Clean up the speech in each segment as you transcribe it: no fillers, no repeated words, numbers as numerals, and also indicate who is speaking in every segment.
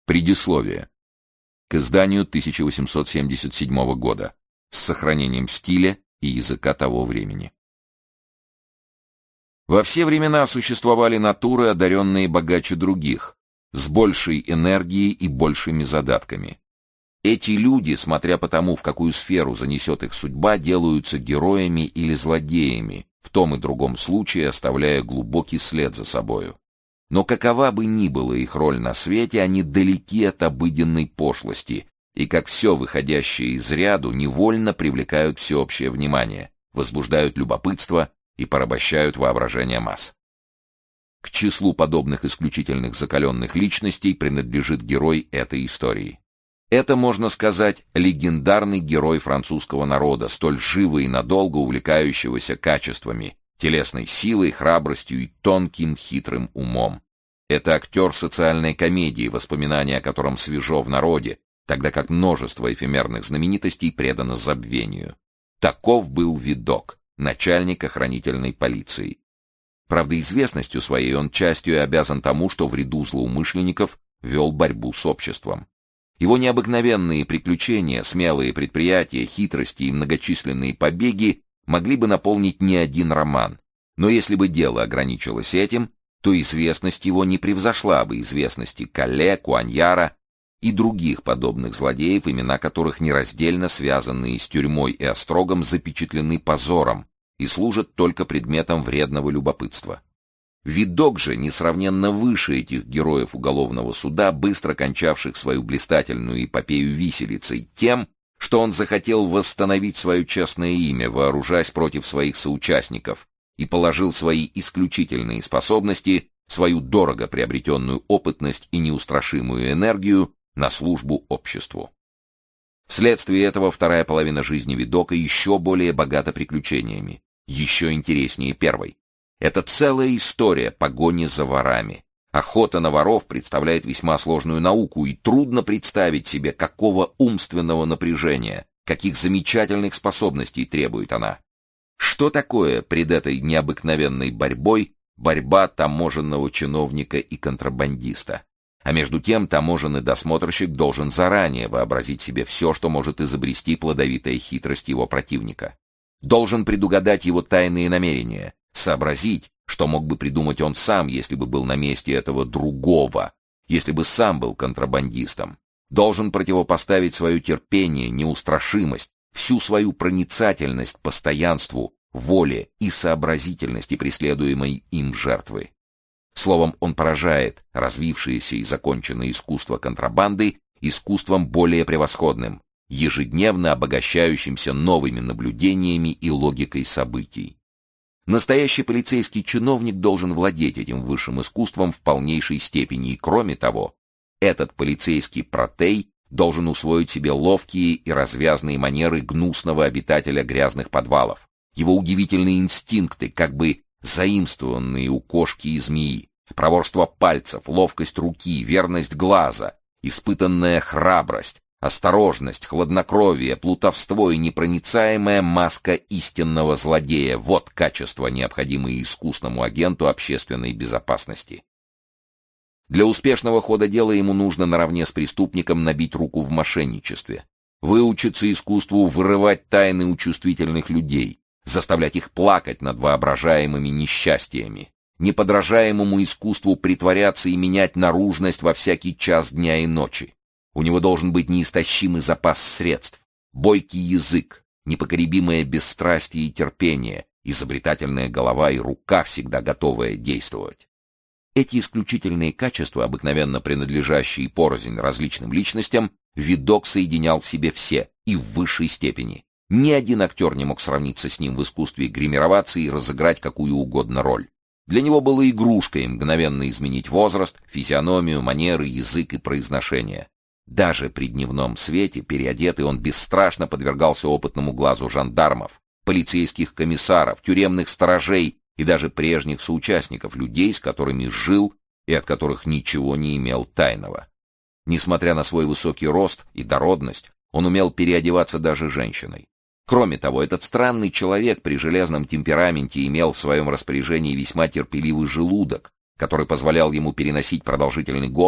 Speaker 1: Предисловие. К изданию 1877 года с сохранением стиля и языка того времени. Во все времена существовали натуры, одаренные богаче других, с большей энергией и большими задатками. Эти люди, смотря по тому, в какую сферу занесет их судьба, делаются героями или злодеями, в том и другом случае оставляя глубокий след за собою. Но какова бы ни была их роль на свете, они далеки от обыденной пошлости, и, как все выходящее из ряду, невольно привлекают всеобщее внимание, возбуждают любопытство и порабощают воображение масс. К числу подобных исключительных закаленных личностей принадлежит герой этой истории. Это, можно сказать, легендарный герой французского народа, столь живо и надолго увлекающегося качествами, телесной силой, храбростью и тонким, хитрым умом. Это актер социальной комедии, воспоминания о котором свежо в народе, тогда как множество эфемерных знаменитостей предано забвению. Таков был Видок, начальник охранительной полиции. Правда, известностью своей он частью обязан тому, что в ряду злоумышленников вел борьбу с обществом. Его необыкновенные приключения, смелые предприятия, хитрости и многочисленные побеги могли бы наполнить не один роман. Но если бы дело ограничилось этим, то известность его не превзошла бы известности Калле, Куаньяра и других подобных злодеев, имена которых нераздельно связанные с тюрьмой и острогом запечатлены позором и служат только предметом вредного любопытства. Видок же несравненно выше этих героев уголовного суда, быстро кончавших свою блистательную эпопею виселицей, тем, что он захотел восстановить свое честное имя, вооружаясь против своих соучастников, и положил свои исключительные способности, свою дорого приобретенную опытность и неустрашимую энергию на службу обществу. Вследствие этого вторая половина жизни Видока еще более богата приключениями, еще интереснее первой. Это целая история погони за ворами. Охота на воров представляет весьма сложную науку, и трудно представить себе, какого умственного напряжения, каких замечательных способностей требует она. Что такое пред этой необыкновенной борьбой борьба таможенного чиновника и контрабандиста? А между тем таможенный досмотрщик должен заранее вообразить себе все, что может изобрести плодовитая хитрость его противника. Должен предугадать его тайные намерения, сообразить, что мог бы придумать он сам, если бы был на месте этого другого, если бы сам был контрабандистом. Должен противопоставить свое терпение, неустрашимость, всю свою проницательность постоянству, воле и сообразительности преследуемой им жертвы. Словом, он поражает развившееся и законченное искусство контрабанды искусством более превосходным, ежедневно обогащающимся новыми наблюдениями и логикой событий. Настоящий полицейский чиновник должен владеть этим высшим искусством в полнейшей степени, и кроме того, этот полицейский протей должен усвоить себе ловкие и развязные манеры гнусного обитателя грязных подвалов, его удивительные инстинкты, как бы заимствованные у кошки и змеи, проворство пальцев, ловкость руки, верность глаза, испытанная храбрость, осторожность, хладнокровие, плутовство и непроницаемая маска истинного злодея — вот качества, необходимые искусному агенту общественной безопасности. Для успешного хода дела ему нужно наравне с преступником набить руку в мошенничестве, выучиться искусству вырывать тайны у чувствительных людей, заставлять их плакать над воображаемыми несчастьями, неподражаемому искусству притворяться и менять наружность во всякий час дня и ночи. У него должен быть неистощимый запас средств, бойкий язык, непоколебимое бесстрастие и терпение, изобретательная голова и рука, всегда готовая действовать. Эти исключительные качества, обыкновенно принадлежащие порознь различным личностям, Видок соединял в себе все и в высшей степени. Ни один актер не мог сравниться с ним в искусстве гримироваться и разыграть какую угодно роль. Для него было игрушкой мгновенно изменить возраст, физиономию, манеры, язык и произношение. Даже при дневном свете, переодетый, он бесстрашно подвергался опытному глазу жандармов, полицейских комиссаров, тюремных сторожей и даже прежних соучастников, людей, с которыми жил и от которых ничего не имел тайного. Несмотря на свой высокий рост и дородность, он умел переодеваться даже женщиной. Кроме того, этот странный человек при железном темпераменте имел в своем распоряжении весьма терпеливый желудок, который позволял ему переносить продолжительный голод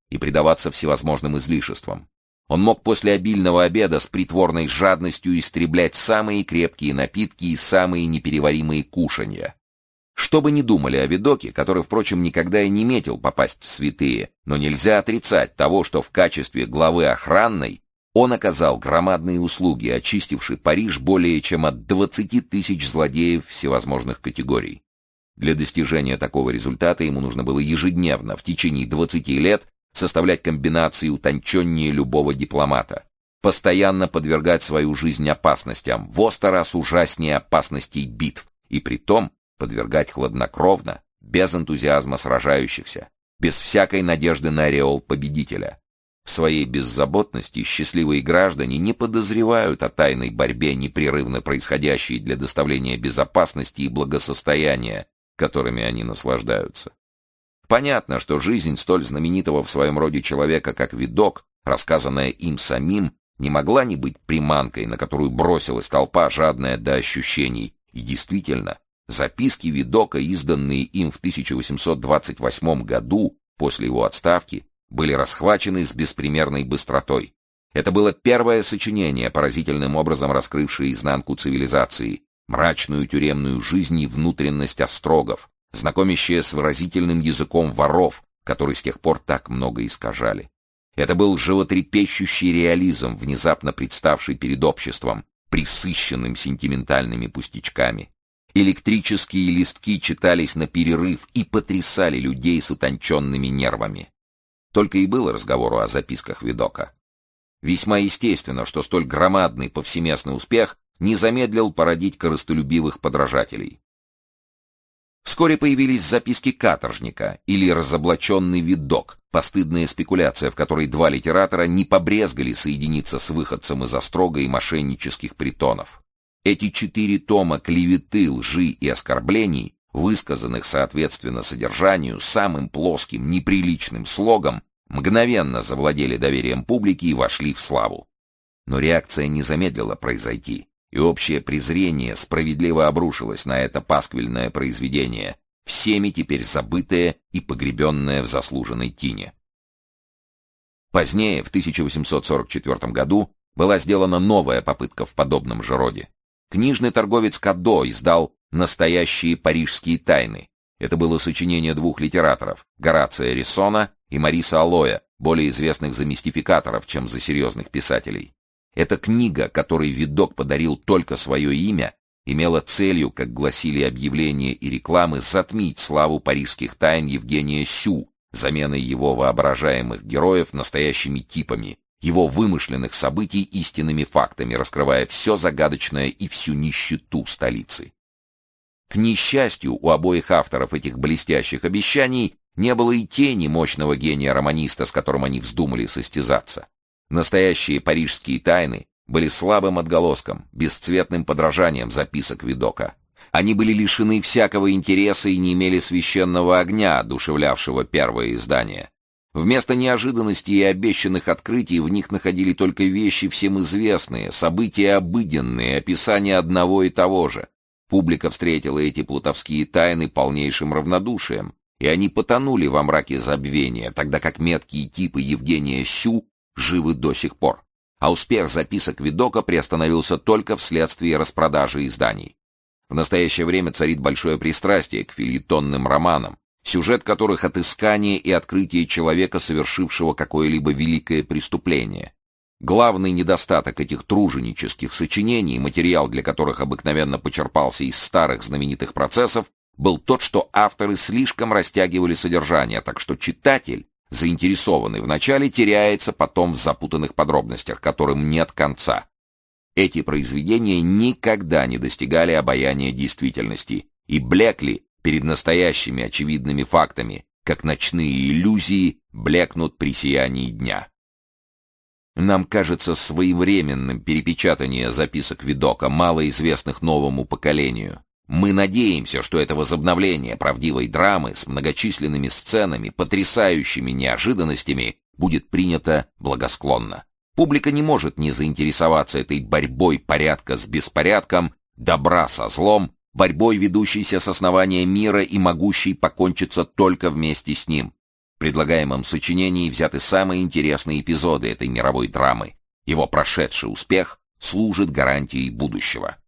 Speaker 1: и предаваться всевозможным излишествам. Он мог после обильного обеда с притворной жадностью истреблять самые крепкие напитки и самые непереваримые кушанья. Что бы ни думали о Видоке, который, впрочем, никогда и не метил попасть в святые, но нельзя отрицать того, что в качестве главы охранной он оказал громадные услуги, очистивший Париж более чем от 20 тысяч злодеев всевозможных категорий. Для достижения такого результата ему нужно было ежедневно, в течение 20 лет, составлять комбинации утонченнее любого дипломата, постоянно подвергать свою жизнь опасностям, во 100 раз ужаснее опасностей битв, и притом подвергать хладнокровно, без энтузиазма сражающихся, без всякой надежды на ореол победителя. В своей беззаботности счастливые граждане не подозревают о тайной борьбе, непрерывно происходящей для доставления безопасности и благосостояния, которыми они наслаждаются. Понятно, что жизнь столь знаменитого в своем роде человека, как Видок, рассказанная им самим, не могла не быть приманкой, на которую бросилась толпа, жадная до ощущений. И действительно, записки Видока, изданные им в 1828 году, после его отставки, были расхвачены с беспримерной быстротой. Это было первое сочинение, поразительным образом раскрывшее изнанку цивилизации, мрачную тюремную жизнь и внутренность острогов, знакомящее с выразительным языком воров, который с тех пор так много искажали. Это был животрепещущий реализм, внезапно представший перед обществом, пресыщенным сентиментальными пустячками. Электрические листки читались на перерыв и потрясали людей с утонченными нервами. Только и было разговору о записках Видока. Весьма естественно, что столь громадный повсеместный успех не замедлил породить корыстолюбивых подражателей. Вскоре появились записки каторжника или разоблаченный Видок, постыдная спекуляция, в которой два литератора не побрезгали соединиться с выходцем из острога и мошеннических притонов. Эти 4 тома клеветы, лжи и оскорблений, высказанных соответственно содержанию, самым плоским, неприличным слогом, мгновенно завладели доверием публики и вошли в славу. Но реакция не замедлила произойти, и общее презрение справедливо обрушилось на это пасквильное произведение, всеми теперь забытое и погребенное в заслуженной тине. Позднее, в 1844 году, была сделана новая попытка в подобном же роде. Книжный торговец Кадо издал «Настоящие парижские тайны». Это было сочинение 2 литераторов, Горация Рессона и Мариса Аллоя, более известных за мистификаторов, чем за серьезных писателей. Эта книга, которой Видок подарил только свое имя, имела целью, как гласили объявления и рекламы, затмить славу парижских тайн Евгения Сю, заменой его воображаемых героев настоящими типами, его вымышленных событий истинными фактами, раскрывая все загадочное и всю нищету столицы. К несчастью, у обоих авторов этих блестящих обещаний не было и тени мощного гения-романиста, с которым они вздумали состязаться. Настоящие парижские тайны были слабым отголоском, бесцветным подражанием записок Видока. Они были лишены всякого интереса и не имели священного огня, одушевлявшего первое издание. Вместо неожиданностей и обещанных открытий в них находили только вещи всем известные, события обыденные, описания одного и того же. Публика встретила эти плутовские тайны полнейшим равнодушием, и они потонули во мраке забвения, тогда как меткие типы Евгения Сю живы до сих пор. А успех записок Видока приостановился только вследствие распродажи изданий. В настоящее время царит большое пристрастие к фельетонным романам, сюжет которых — отыскание и открытие человека, совершившего какое-либо великое преступление. Главный недостаток этих труженических сочинений, материал для которых обыкновенно почерпался из старых знаменитых процессов, был тот, что авторы слишком растягивали содержание, так что читатель, заинтересованный вначале, теряется потом в запутанных подробностях, которым нет конца. Эти произведения никогда не достигали обаяния действительности и блекли перед настоящими очевидными фактами, как ночные иллюзии блекнут при сиянии дня. Нам кажется своевременным перепечатание записок Видока, малоизвестных новому поколению. Мы надеемся, что это возобновление правдивой драмы с многочисленными сценами, потрясающими неожиданностями будет принято благосклонно. Публика не может не заинтересоваться этой борьбой порядка с беспорядком, добра со злом, борьбой, ведущейся с основания мира и могущей покончиться только вместе с ним. предлагаемом сочинении взяты самые интересные эпизоды этой мировой драмы. Его прошедший успех служит гарантией будущего.